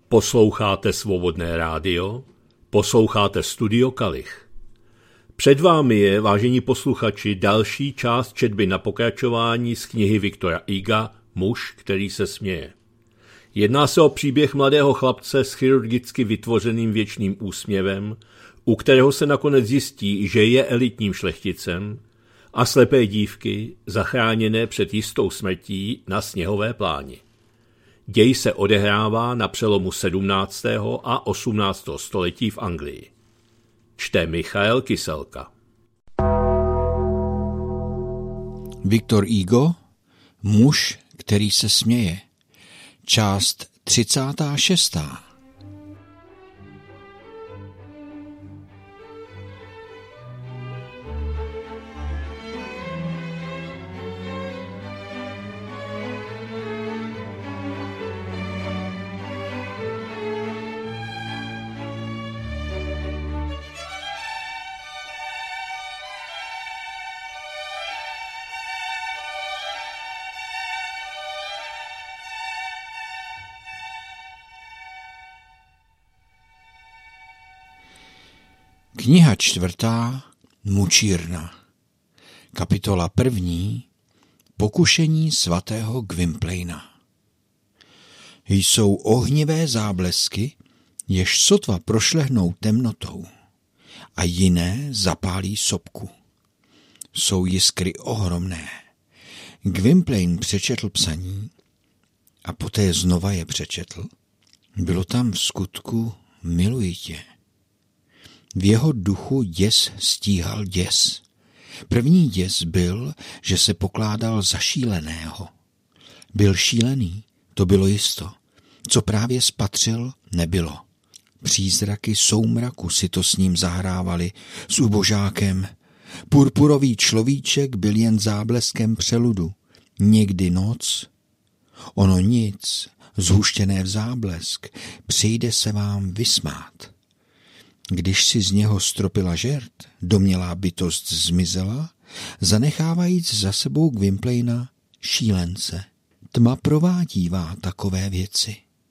Posloucháte Svobodné rádio, posloucháte Studio Kalich. Před vámi je, vážení posluchači, další část četby na pokračování z knihy Viktora Huga Muž, který se směje. Jedná se o příběh mladého chlapce s chirurgicky vytvořeným věčným úsměvem, u kterého se nakonec zjistí, že je elitním šlechticem, a slepé dívky zachráněné před jistou smrtí na sněhové pláni. Děj se odehrává na přelomu 17. a 18. století v Anglii. Čte Michael Kyselka. Viktor Hugo, Muž, který se směje. Část 36. Kniha 4. Mučírna. Kapitola 1. Pokušení svatého Gwynplaina. Jsou ohnivé záblesky, jež sotva prošlehnou temnotou, a jiné zapálí sopku. Jsou jiskry ohromné. Gwynplain přečetl psaní a poté znova je přečetl. Bylo tam v skutku miluji tě. V jeho duchu děs stíhal děs. První děs byl, že se pokládal za šíleného. Byl šílený, to bylo jisto. Co právě spatřil, nebylo. Přízraky soumraku si to s ním zahrávali, s ubožákem. Purpurový človíček byl jen zábleskem přeludu. Někdy noc. Ono nic, zhuštěné v záblesk, přijde se vám vysmát. Když si z něho stropila žert, domnělá bytost zmizela, zanechávajíc za sebou Gwynplaina šílence. Tma provádívá takové věci.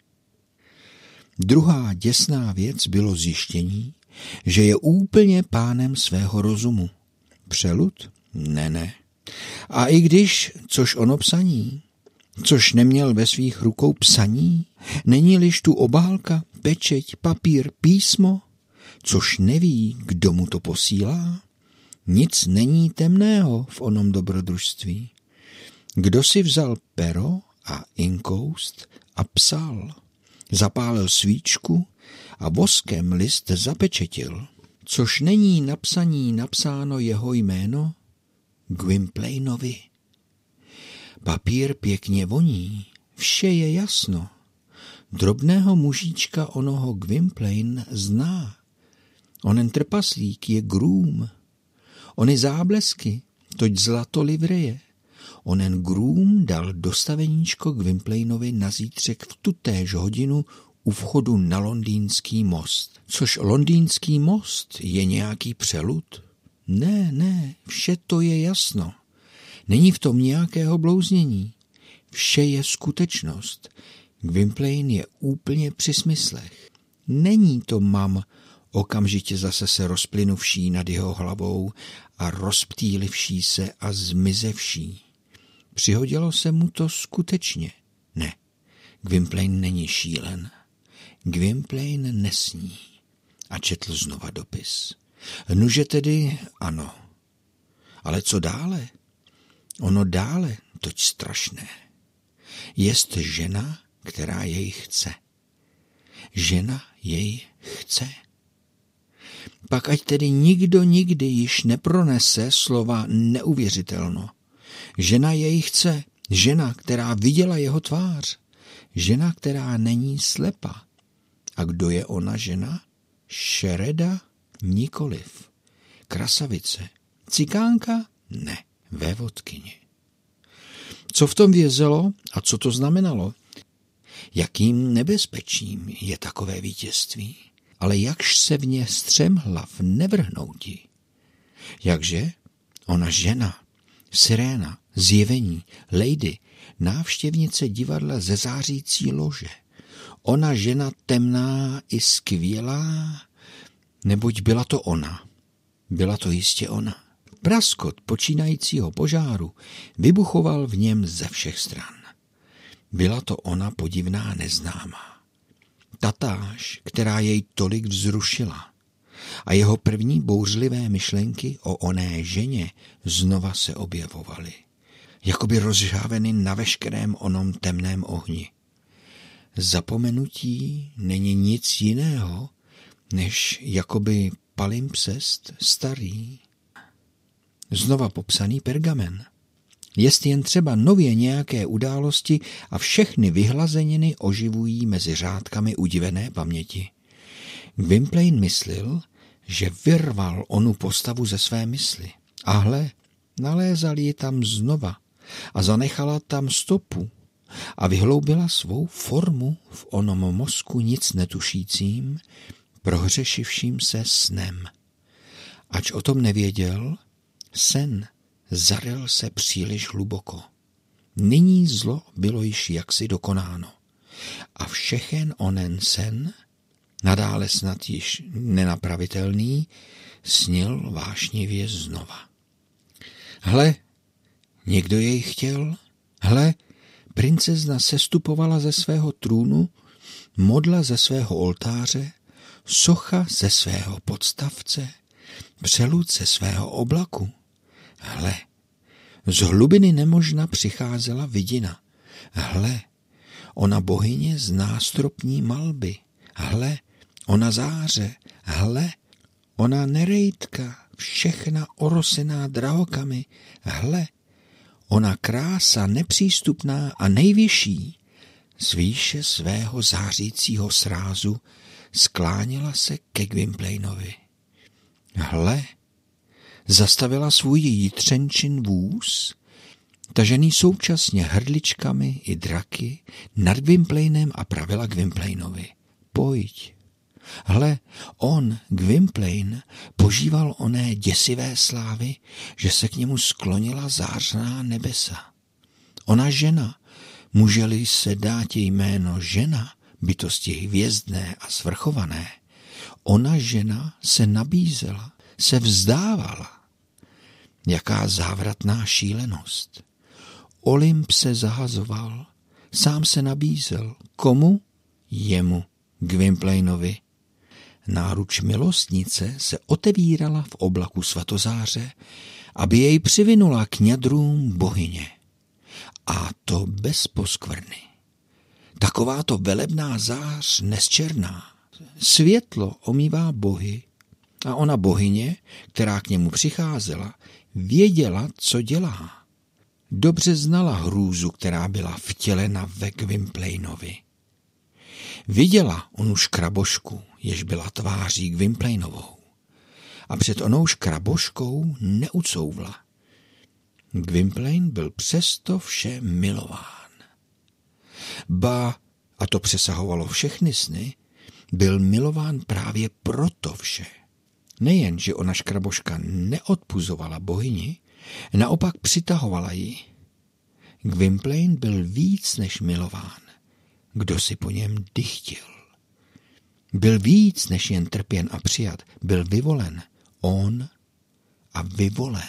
Druhá děsná věc bylo zjištění, že je úplně pánem svého rozumu. Přelud? Ne. A i když, což ono psaní, což neměl ve svých rukou psaní, není-liž tu obálka, pečeť, papír, písmo, což neví, kdo mu to posílá? Nic není temného v onom dobrodružství. Kdo si vzal pero a inkoust a psal, zapálil svíčku a voskem list zapečetil, což není na psaní napsáno jeho jméno? Gwynplainovi. Papír pěkně voní, vše je jasno. Drobného mužíčka onoho Gwynplain zná. Onen trpaslík je Groom. Ony záblesky, toť zlato livreje. Onen Groom dal dostaveníčko Gwynplainovi na zítřek v tutéž hodinu u vchodu na londýnský most. Což londýnský most je nějaký přelud? Ne, vše to je jasno. Není v tom nějakého blouznění. Vše je skutečnost. Gwynplain je úplně při smyslech. Není to okamžitě zase se rozplynuvší nad jeho hlavou a rozptýlivší se a zmizevší. Přihodilo se mu to skutečně. Ne, Gwynplain není šílen. Gwynplain nesní. A četl znova dopis. Nuže tedy ano. Ale co dále? Ono dále, toť strašné. Jest žena, která jej chce. Žena jej chce. Pak ať tedy nikdo nikdy již nepronese slova neuvěřitelno. Žena jej chce, žena, která viděla jeho tvář, žena, která není slepa. A kdo je ona žena? Šereda? Nikoliv. Krasavice. Cikánka? Ne. Vévodkyně. Co v tom vězelo a co to znamenalo? Jakým nebezpečím je takové vítězství? Ale jakž se v ně střem hlav nevrhnouti? Jakže? Ona žena, siréna, zjevení, lady, návštěvnice divadla ze zářící lože. ona žena temná i skvělá, neboť byla to ona. Byla to jistě ona. Praskot počínajícího požáru vybuchoval v něm ze všech stran. Byla to ona podivná neznámá. Tatáž, která jej tolik vzrušila. A jeho první bouřlivé myšlenky o oné ženě znova se objevovaly. Jakoby rozžáveny na veškerém onom temném ohni. Zapomenutí není nic jiného, než jakoby palimpsest starý, znova popsaný pergamen. Jest jen třeba nově nějaké události a všechny vyhlazeniny oživují mezi řádkami udivené paměti. Gwynplaine myslil, že vyrval onu postavu ze své mysli. A hle, nalézal ji tam znova a zanechala tam stopu a vyhloubila svou formu v onom mozku nic netušícím, prohřešivším se snem. Ač o tom nevěděl, sen zaryl se příliš hluboko. Nyní zlo bylo již jaksi dokonáno. A všechen onen sen, nadále snad již nenapravitelný, snil vášnivě znova. Hle, někdo jej chtěl, hle, princezna sestupovala ze svého trůnu, modla ze svého oltáře, socha ze svého podstavce, přelud ze svého oblaku. Hle, z hlubiny nemožna přicházela vidina. Hle, ona bohyně z nástropní malby. Hle, ona záře. Hle, ona Nereitka, všechna orosená drahokamy. Hle, ona krása nepřístupná a nejvyšší, z výše svého zářícího srázu skláněla se ke Gwynplainovi. Hle, zastavila svůj jitřenčin vůz, tažený současně hrdličkami i draky nad Gwynplainem a pravila Gwynplainovi. Pojď. Hle, on, Gwynplaine, požíval oné děsivé slávy, že se k němu sklonila zářná nebesa. Ona žena, může-li se dát jméno žena, bytosti hvězdné a svrchované, ona žena se nabízela, se vzdávala. Jaká závratná šílenost. Olymp se zahazoval, sám se nabízel. Komu? Jemu, Gwynplainovi. Náruč milostnice se otevírala v oblaku svatozáře, aby jej přivinula k ňadrům bohyně. A to bez poskvrny. Takováto velebná zář nesčerná. Světlo omývá bohy a ona bohyně, která k němu přicházela, věděla, co dělá. Dobře znala hrůzu, která byla vtělena ve Gwynplainovi. Viděla onu škrabošku, jež byla tváří Gwynplainovou. A před onou škraboškou neucouvla. Gwynplaine byl přesto vše milován. Ba, a to přesahovalo všechny sny, byl milován právě proto vše. Nejen, že ona škraboška neodpuzovala bohyni, naopak přitahovala ji. Gwynplaine byl víc než milován. Kdo si po něm dychtil. Byl víc než jen trpěn a přijat. Byl vyvolen. On a vyvolen.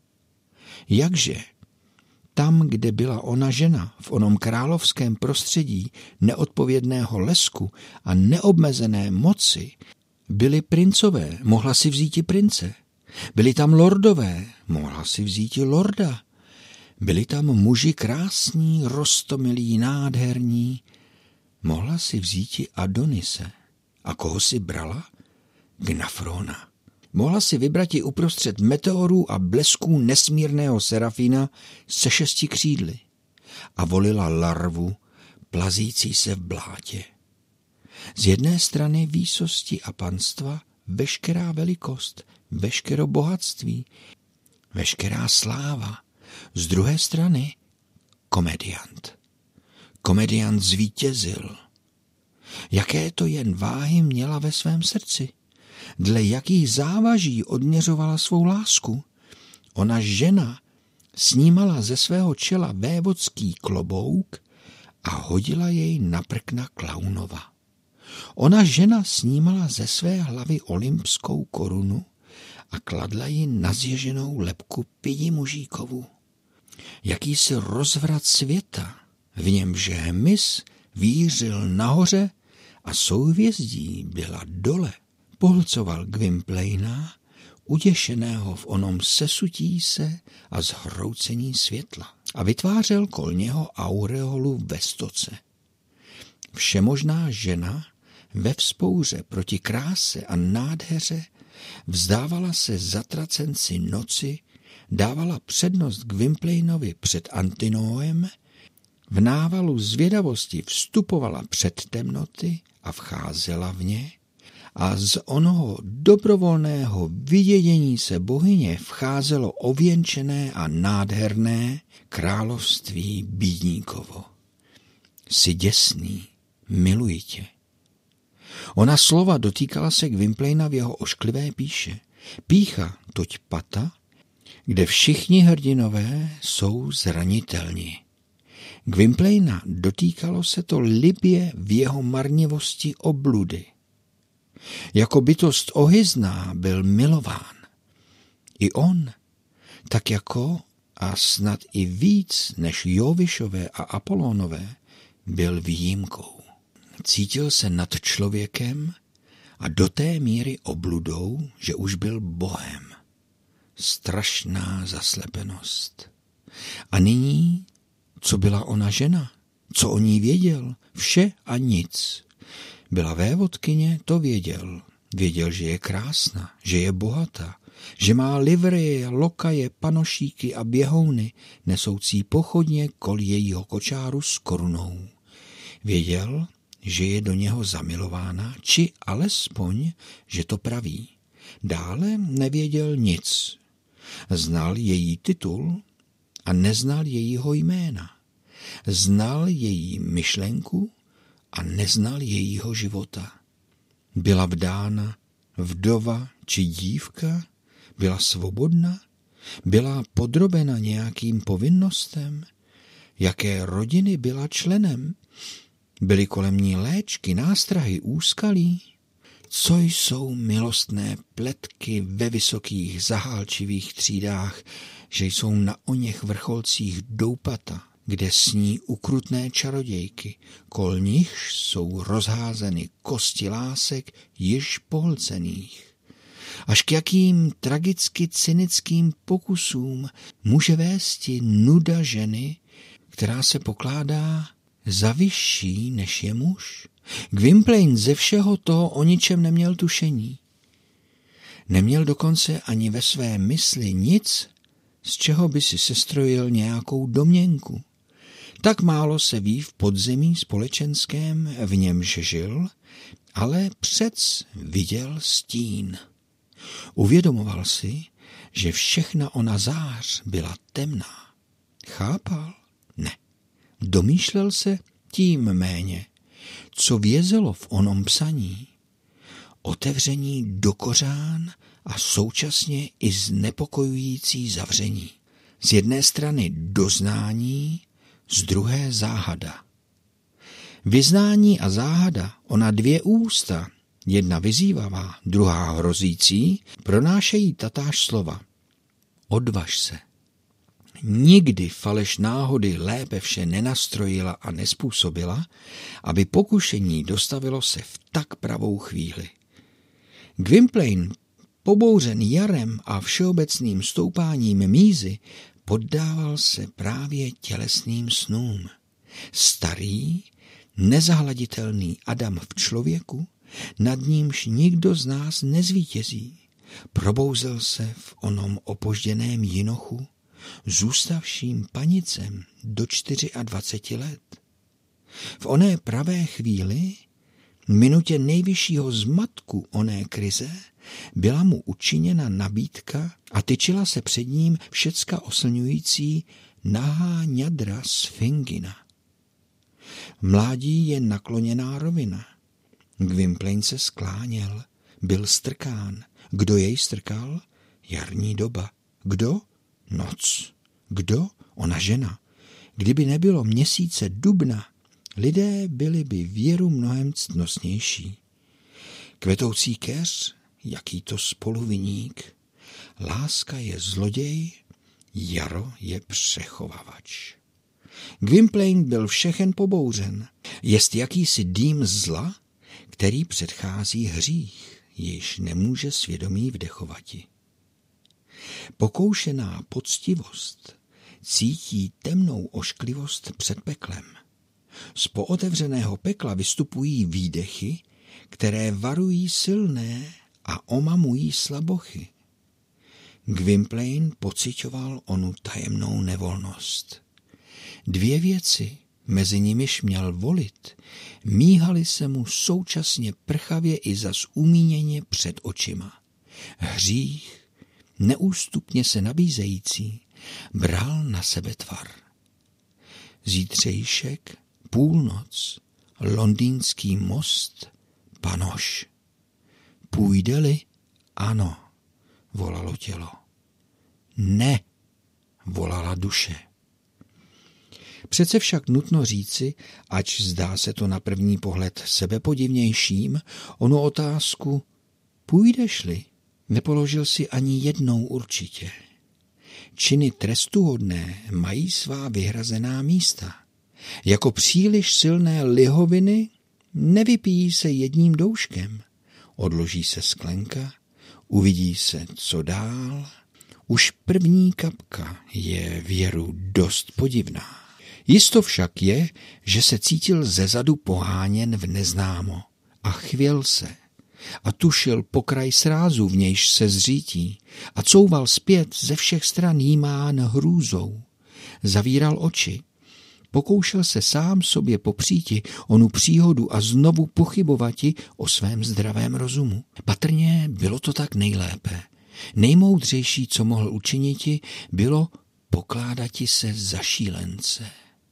Jakže? Tam, kde byla ona žena, v onom královském prostředí neodpovědného lesku a neobmezené moci, byli princové, mohla si vzíti prince. Byli tam lordové, mohla si vzíti lorda. Byli tam muži krásní, roztomilí, nádherní, mohla si vzíti Adonise. A koho si brala? Gnafrona. Mohla si vybrati uprostřed meteorů a blesků nesmírného serafína se 6 křídly a volila larvu plazící se v blátě. Z jedné strany výsosti a panstva veškerá velikost, veškero bohatství, veškerá sláva. Z druhé strany komediant. Komediant zvítězil. Jaké to jen váhy měla ve svém srdci. Dle jakých závaží odměřovala svou lásku. Ona žena snímala ze svého čela vévodský klobouk a hodila jej na prkna Klaunova. Ona žena snímala ze své hlavy olympskou korunu a kladla ji na zježenou lebku Pidi Mužíkovu. Jakýsi rozvrat světa, v němž hmyz vířil nahoře a souhvězdí byla dole, pohlcoval Gwynplaina, uděšeného v onom sesutí se a zhroucení světla, a vytvářel kol něho aureolu ve stoce. Všemožná žena ve vzpouře proti kráse a nádheře vzdávala se zatracenci noci, dávala přednost Gwynplainovi před Antinoem, v návalu zvědavosti vstupovala před temnoty a vcházela v ně, a z onoho dobrovolného vydědění se bohyně vcházelo ověnčené a nádherné království bídníkovo. Jsi děsný, miluji tě. Ona slova dotýkala se Gwynplaina v jeho ošklivé píše. Pýcha, toť pata, kde všichni hrdinové jsou zranitelní. Gwynplaina dotýkalo se to libě v jeho marnivosti obludy. Jako bytost ohyzná byl milován. I on, tak jako a snad i víc než Jovišové a Apolónové, byl výjimkou. Cítil se nad člověkem a do té míry obludou, že už byl bohem. Strašná zaslepenost. A nyní, co byla ona žena? Co o ní věděl? Vše a nic. Byla vévodkyně, to věděl. Věděl, že je krásná, že je bohatá, že má livreje, lokaje, panošíky a běhouny, nesoucí pochodně kol jejího kočáru s korunou. Věděl, že je do něho zamilována, či alespoň, že to praví. Dále nevěděl nic. Znal její titul a neznal jejího jména. Znal její myšlenku a neznal jejího života. Byla vdána, vdova či dívka, byla svobodná, byla podrobena nějakým povinnostem, jaké rodiny byla členem, byly kolem ní léčky, nástrahy, úskalí. Co jsou milostné pletky ve vysokých zahálčivých třídách, že jsou na oněch vrcholcích doupata, kde sní ukrutné čarodějky, kol nichž jsou rozházeny kosti lásek již pohlcených. Až k jakým tragicky cynickým pokusům může vésti nuda ženy, která se pokládá za vyšší než je muž? Gwynplaine ze všeho toho o ničem neměl tušení. Neměl dokonce ani ve své mysli nic, z čeho by si sestrojil nějakou domněnku. Tak málo se ví v podzemí společenském, v němž žil, ale přec viděl stín. Uvědomoval si, že všechna ona zář byla temná. Chápal? Ne. Domýšlel se tím méně, co vězelo v onom psaní. Otevření do kořán a současně i znepokojující zavření. Z jedné strany doznání, z druhé záhada. Vyznání a záhada, ona dvě ústa, jedna vyzývavá, druhá hrozící, pronášejí tatáž slova. Odvaž se. Nikdy faleš náhody lépe vše nenastrojila a nespůsobila, aby pokušení dostavilo se v tak pravou chvíli. Gwynplaine, pobouřen jarem a všeobecným stoupáním mízy, poddával se právě tělesným snům. Starý, nezahladitelný Adam v člověku, nad nímž nikdo z nás nezvítězí, probouzel se v onom opožděném jinochu, zůstavším panicem do 24 let. V oné pravé chvíli, minutě nejvyššího zmatku oné krize, byla mu učiněna nabídka a tyčila se před ním všecka oslňující nahá ňadra Sfingina. Mládí je nakloněná rovina. Gwynplaine se skláněl, byl strkán. Kdo jej strkal? Jarní doba. Kdo? Noc. Kdo? Ona žena. Kdyby nebylo měsíce dubna, lidé byli by věru mnohem ctnostnější. Kvetoucí keř, jaký to spoluviník, láska je zloděj, jaro je přechovávač. Gwynplaine byl všechen pobouřen, jest jakýsi dým zla, který předchází hřích, již nemůže svědomí vdechovati. Pokoušená poctivost cítí temnou ošklivost před peklem. Z pootevřeného pekla vystupují výdechy, které varují silné a omamují slabochy. Gwynplaine pociťoval onu tajemnou nevolnost. Dvě věci, mezi nimiž měl volit, míhaly se mu současně prchavě i zas umíněně před očima. Hřích, neústupně se nabízející, bral na sebe tvar. Zítřejšek, půlnoc, londýnský most, panoš. Půjde-li? Ano, volalo tělo. Ne, volala duše. Přece však nutno říci, ač zdá se to na první pohled sebepodivnějším, onu otázku půjdeš-li, nepoložil si ani jednou určitě. Činy trestuhodné mají svá vyhrazená místa. Jako příliš silné lihoviny nevypijí se jedním douškem. Odloží se sklenka, uvidí se, co dál. Už první kapka je věru dost podivná. Jisto však je, že se cítil zezadu poháněn v neznámo a chvěl se a tušil pokraj srázu, v nějž se zřítí a couval zpět ze všech stran jímán hrůzou. Zavíral oči, pokoušel se sám sobě popříti onu příhodu a znovu pochybovati o svém zdravém rozumu. Patrně bylo to tak nejlépe. Nejmoudřejší, co mohl učiniti, bylo pokládati se za šílence.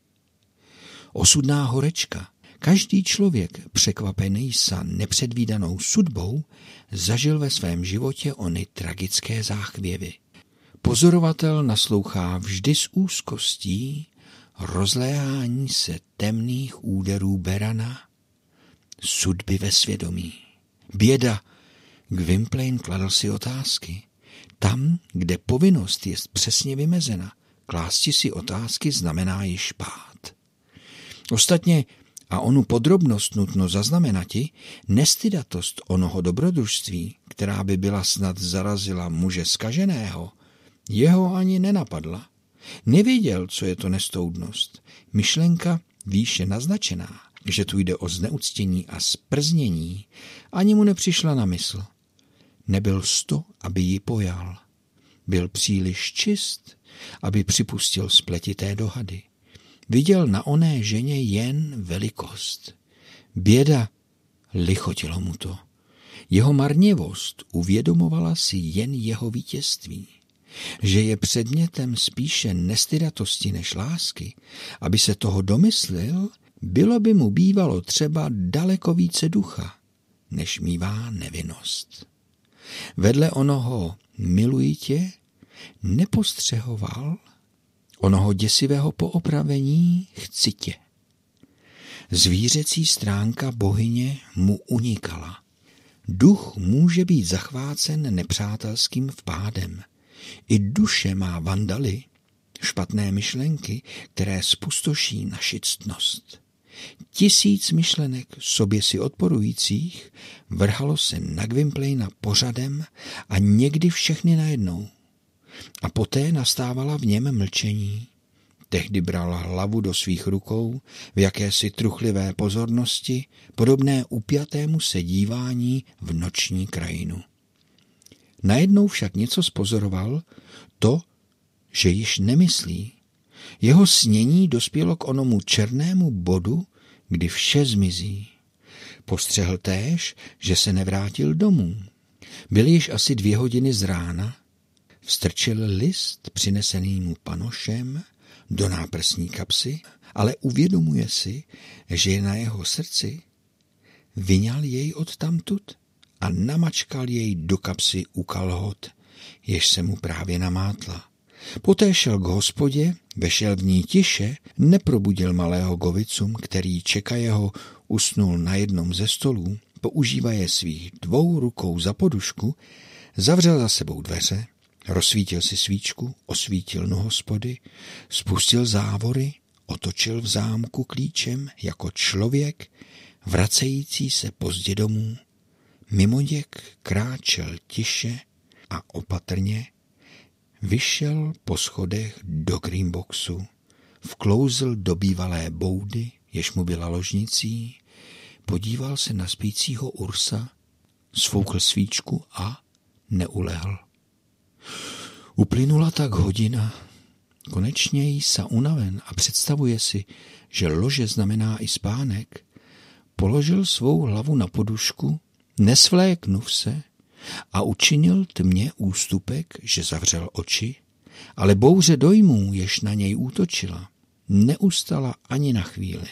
Osudná horečka. Každý člověk, překvapený sa nepředvídanou sudbou, zažil ve svém životě ony tragické záchvěvy. Pozorovatel naslouchá vždy s úzkostí rozléhání se temných úderů berana, sudby ve svědomí. Běda. Gwynplaine kladl si otázky. Tam, kde povinnost je přesně vymezena, klásti si otázky znamená již pát. Ostatně, a onu podrobnost nutno zaznamenati, nestydatost onoho dobrodružství, která by byla snad zarazila muže zkaženého, jeho ani nenapadla. Nevěděl, co je to nestoudnost. Myšlenka výše naznačená, že tu jde o zneuctění a sprznění, ani mu nepřišla na mysl. Nebyl sto, aby ji pojal. Byl příliš čist, aby připustil spletité dohady. Viděl na oné ženě jen velikost. Běda, lichotilo mu to. Jeho marnivost uvědomovala si jen jeho vítězství. Že je předmětem spíše nestydatosti než lásky, aby se toho domyslel, bylo by mu bývalo třeba daleko více ducha, než mívá nevinnost. Vedle onoho miluji tě nepostřehoval onoho děsivého poopravení chci tě. Zvířecí stránka bohyně mu unikala. Duch může být zachvácen nepřátelským vpádem. I duše má vandaly, špatné myšlenky, které spustoší naši ctnost. 1000 myšlenek sobě si odporujících vrhalo se na Gwynplaina pořadem a někdy všechny najednou. A poté nastávala v něm mlčení. Tehdy bral hlavu do svých rukou v jakési truchlivé pozornosti, podobné upjatému se dívání v noční krajinu. Najednou však něco spozoroval, to, že již nemyslí. Jeho snění dospělo k onomu černému bodu, kdy vše zmizí. Postřehl též, že se nevrátil domů. Byly již asi 2 hodiny z rána, vstrčil list přinesený mu panošem do náprsní kapsy, ale uvědomuje si, že je na jeho srdci, vyňal jej odtamtud a namačkal jej do kapsy u kalhot, jež se mu právě namátla. Poté šel k hospodě, vešel v ní tiše, neprobudil malého Govicum, který čekajeho usnul na jednom ze stolů, používaje svých 2 rukou za podušku, zavřel za sebou dveře, rozsvítil si svíčku, osvítil hospody, spustil závory, otočil v zámku klíčem jako člověk, vracející se pozdě domů. Mimoděk kráčel tiše a opatrně, vyšel po schodech do greenboxu, vklouzl do bývalé boudy, jež mu byla ložnicí, podíval se na spícího Ursa, sfoukl svíčku a neulehl. Uplynula tak hodina. Konečně jí sa unaven a představuje si, že lože znamená i spánek, položil svou hlavu na podušku, nesvléknuv se a učinil tmě ústupek, že zavřel oči, ale bouře dojmů, jež na něj útočila, neustala ani na chvíli.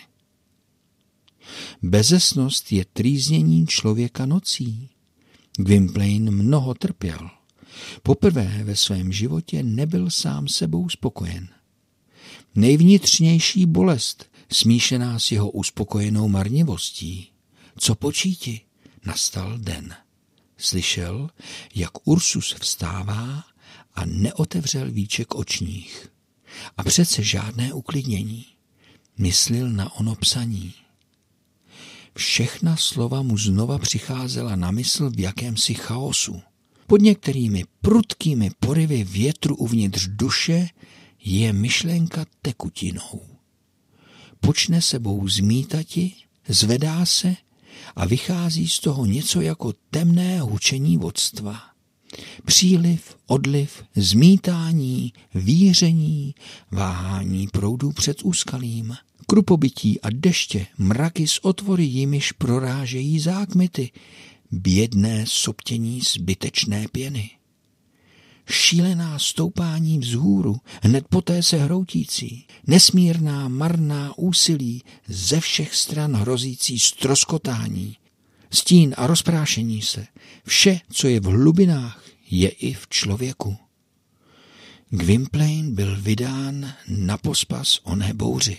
Bezesnost je trýznění člověka nocí. Gwynplaine mnoho trpěl. Poprvé ve svém životě nebyl sám sebou spokojen. Nejvnitřnější bolest smíšená s jeho uspokojenou marnivostí. Co počíti? Nastal den. Slyšel, jak Ursus vstává a neotevřel víček očních. A přece žádné uklidnění. Myslil na ono psaní. Všechna slova mu znova přicházela na mysl v jakémsi chaosu. Pod některými prudkými porivy větru uvnitř duše je myšlenka tekutinou. Počne sebou zmítati, zvedá se a vychází z toho něco jako temné hučení vodstva. Příliv, odliv, zmítání, víření, váhání proudů před úskalím, krupobytí a deště, mraky z otvory jimiž prorážejí zákmity, bědné soptění zbytečné pěny. Šílená stoupání vzhůru, hned poté se hroutící, nesmírná marná úsilí, ze všech stran hrozící ztroskotání, stín a rozprášení se, vše, co je v hlubinách, je i v člověku. Gwynplaine byl vydán na pospas oné bouři.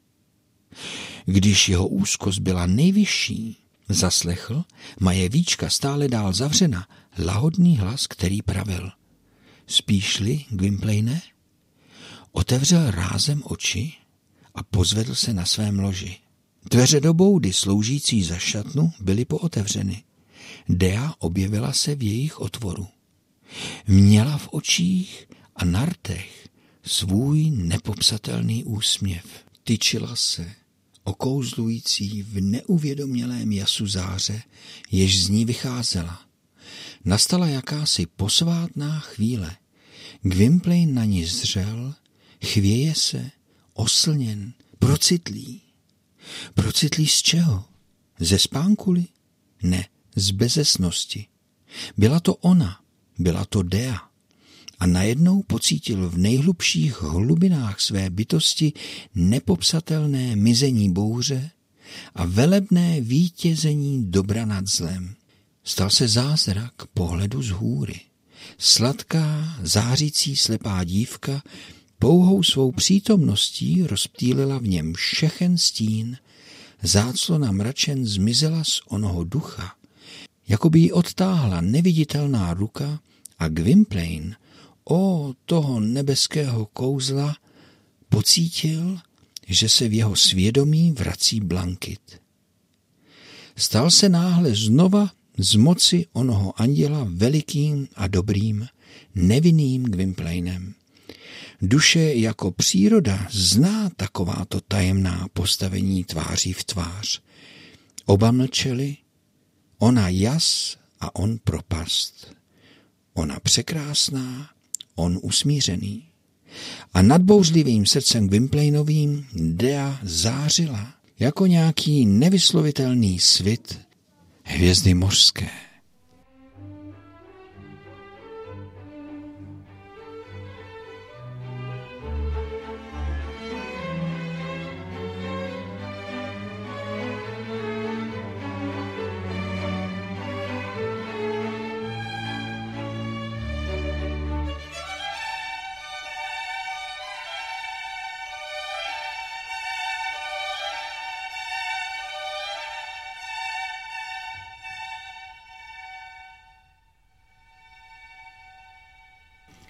Když jeho úzkost byla nejvyšší, zaslechl, maje víčka stále dál zavřena, lahodný hlas, který pravil: Spíš-li, Gwynplaine? Otevřel rázem oči a pozvedl se na svém loži. Dveře do boudy sloužící za šatnu byly pootevřeny. Dea objevila se v jejich otvoru. Měla v očích a na rtech svůj nepopsatelný úsměv. Tyčila se, okouzlující v neuvědomělém jasu záře, jež z ní vycházela. Nastala jakási posvátná chvíle. Gwynplaine na ní zřel, chvěje se, oslněn, procitlý. Procitlý z čeho? Ze spánkuli? Ne, z bezesnosti. Byla to ona, byla to Dea. A najednou pocítil v nejhlubších hlubinách své bytosti nepopsatelné mizení bouře a velebné vítězení dobra nad zlem. Stal se zázrak pohledu z hůry. Sladká, zářící slepá dívka pouhou svou přítomností rozptýlila v něm všechen stín, záclona mračen zmizela z onoho ducha, jako by ji odtáhla neviditelná ruka a Gwynplaine, o toho nebeského kouzla, pocítil, že se v jeho svědomí vrací blankit. Stal se náhle znova z moci onoho anděla velikým a dobrým, nevinným Gwynplainem. Duše jako příroda zná takováto tajemná postavení tváří v tvář. Oba mlčeli, ona jas a on propast. Ona překrásná, on usmířený. A nad bouřlivým srdcem Gwynplainovým Dea zářila jako nějaký nevyslovitelný svit hvězdy mořské.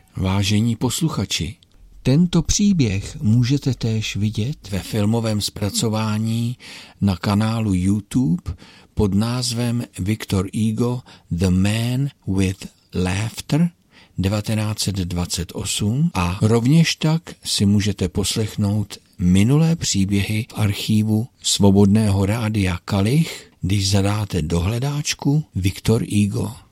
Vážení posluchači, tento příběh můžete též vidět ve filmovém zpracování na kanálu YouTube pod názvem Victor Hugo The Man with Laughter 1928 a rovněž tak si můžete poslechnout minulé příběhy v archívu Svobodného rádia Kalich, když zadáte do hledáčku Victor Hugo.